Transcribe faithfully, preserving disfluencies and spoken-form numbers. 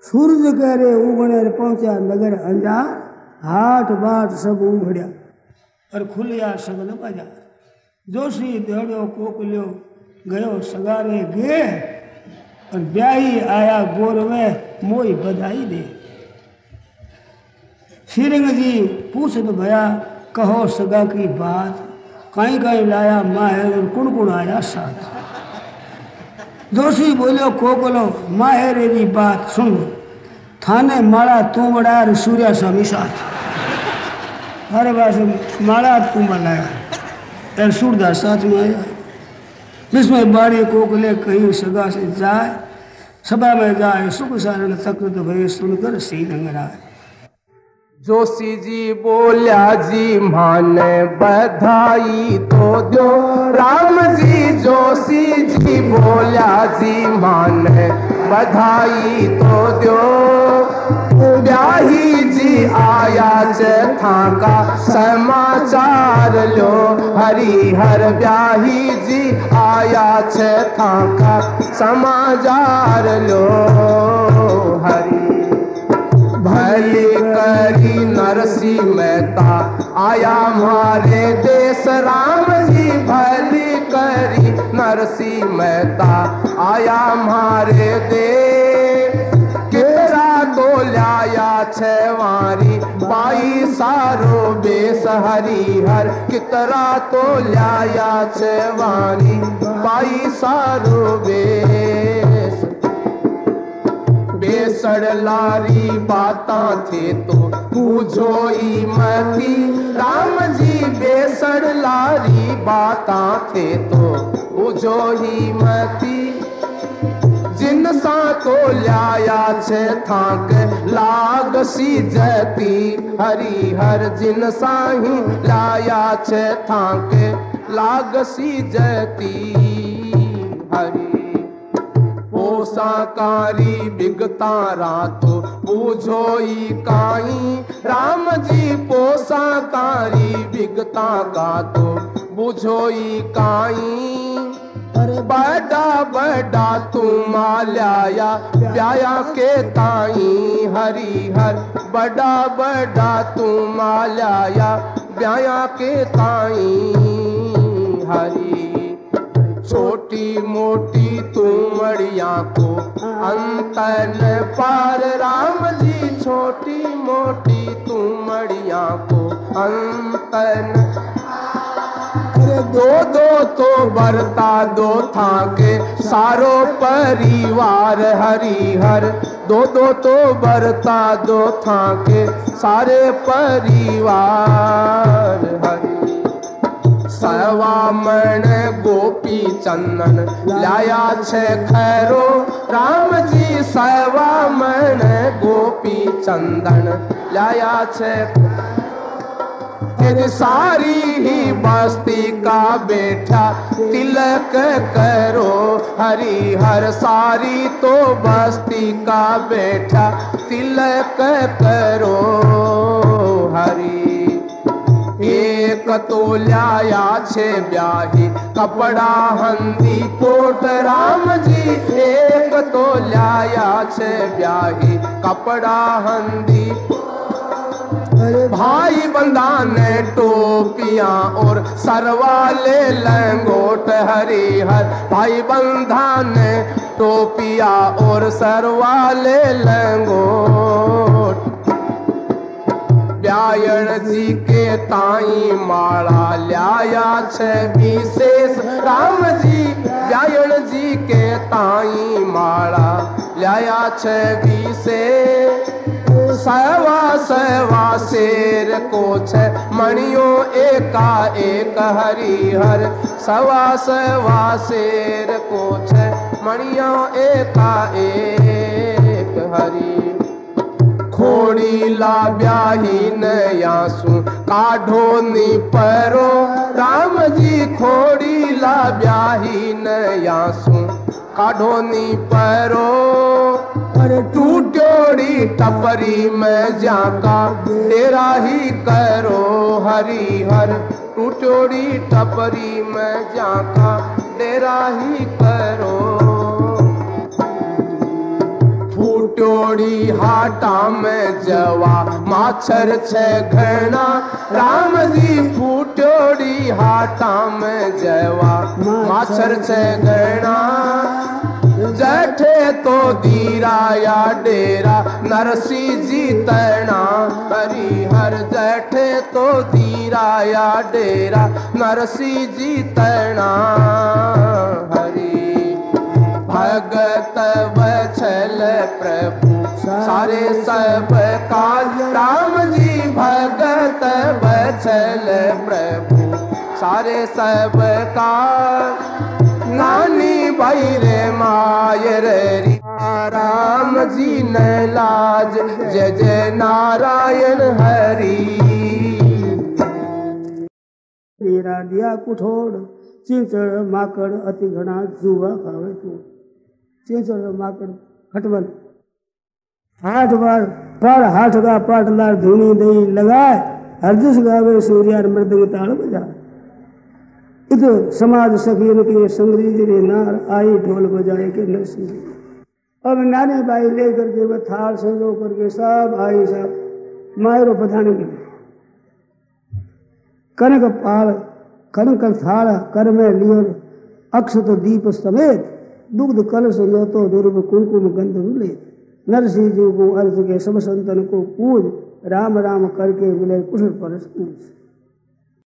सूरज करे उगने पहुंचा नगर अंजार, हाट बाट सब उघड़िया और खुलिया सगन बाजार। जोशी दौड़ो कोकलियो गयो सगारे गे, और ब्याही आया गोर में मोई बधाई दे। श्रीरंग जी पूछत भया कहो सगा की बात, कहीं कहीं लाया माहेर और कुण कुण आया साथ। जोशी बोलो कोकलो माहेर री बात सुन, थाने माड़ा तुमड़ा सूर्या स्वामी साथ। हर बार माड़ा तुम लाया सूरदास साथ में आया। जिसमें बाड़ी कोकले कहीं सगा से जाए, सभा में जाए सुख सारण तकृत भय सुनकर श्रीरंग आए। जोशी जी बोल्या जी माने बधाई तो दो, राम जी जोशी जी बोल्या जी माने बधाई तो दो। ब्याही जी आया था का समाचार लो, हरिहर ब्याही जी आया था का समाचार लो। हरि भली करी नरसिंह मेहता आया हमारे देश, राम जी भली करी नरसिंह मेहता आया हमारे देश। कितरा तो लाया छवारी बाई सारो बेस, हरिहर कितरा तो लाया छवारी बाई सारो बेस। बेसड़ लारी बाता थे तो पूछो ई मती, राम जी बेसड़ लारी बाता थे तो पूछो ही मती। जिन सा तो लाया छे थाक लाग सी जती, हरिहर जिन सा ही लाया छे थाक लाग सी जती। हरि पोसाकारी बिगतारा तो पूछो ई काई, राम जी पोसाकारी बिगता का तो पूछो ई काई। अरे बड़ा बड़ा तुम लाया ब्याया के ताई, हरिहर बड़ा बड़ा तुम लाया ब्याया के ताई। हरि छोटी मोटी तुमड़िया को अंतन पार, राम जी छोटी मोटी तुमड़िया को अंतन। अरे दो दो तो बरता दो था के सारो परिवार, हरिहर दो दो तो बरता दो था के सारे परिवार। हरि सवा मन गोपी चंदन लाया छे खैरो, राम जी सवा मन गोपी चंदन लाया छे। तेरी सारी ही बस्ती का बेटा तिलक करो, हरिहर सारी तो बस्ती का बेटा तिलक करो। हरि एक तो लाया छे ब्याही कपड़ा हंदी कोट, राम जी एक तो लाया छे ब्याही कपड़ा हंदी। भाई बंदा ने टोपियां और सरवाले लंगोट, हरिहर भाई बंधा ने टोपिया और सरवाले लंगोट। ब्यायण जी के ताई माला लाया छे विशेष, राम जी ब्यायण जी के ताई माला लाया छे विशेष। सवा सवा शेर को छे मणियों एका एक, हरिहर सवा सवा शेर को छे मणियों एका एक। हरि खोड़ी ला ब्याही नयासु काढ़ो नी परो, राम जी खोड़ी ला ब्याही नयासु काढ़ो नी परो। अरे टूटोड़ी टपरी में जाका तेरा ही करो, हरिहर टूटोड़ी टपरी में जाका तेरा ही करो। फूटोड़ी हाटा में जवा माछर छे घना राम जी फूटोड़ी हाटा में जवा माछर छे घना जठे तो दीराया डेरा नरसिंह जी तना हरिहर जठे तो दीराया डेरा नरसिंह जी तना हरि भगत वत्सल प्रभु सारे सब काज राम जी भगत वत्सल प्रभु सारे सब काज नानी भाई रे मायर री राम जी ने लाज जय जय नारायण हरि तेरा दिया कुठोड़ चीचड़ माकड़ अति घना जुआ खावे तू चीचड़ माकड़ खटवल हाथ बार पर हाथ का पाटलार धुनी दई लगाए हरजिस गावे सूर्यार मृदंग ताल बजा इत समाज सखियन के संग्रीज रे नार आई ढोल बजाए के नरसिंह अब नानी बाई ले करके वह थाल संजो करके सब आई सब मायरो बधाने के कनक पाल कनक थाल कर में लियो अक्षत दीप समेत दुग्ध कलश लोतो दुर्भ कुमकुम गंध मिले नरसिंह जी को अर्थ के सब संतन को पूज राम राम करके मिले कुशल परस पूज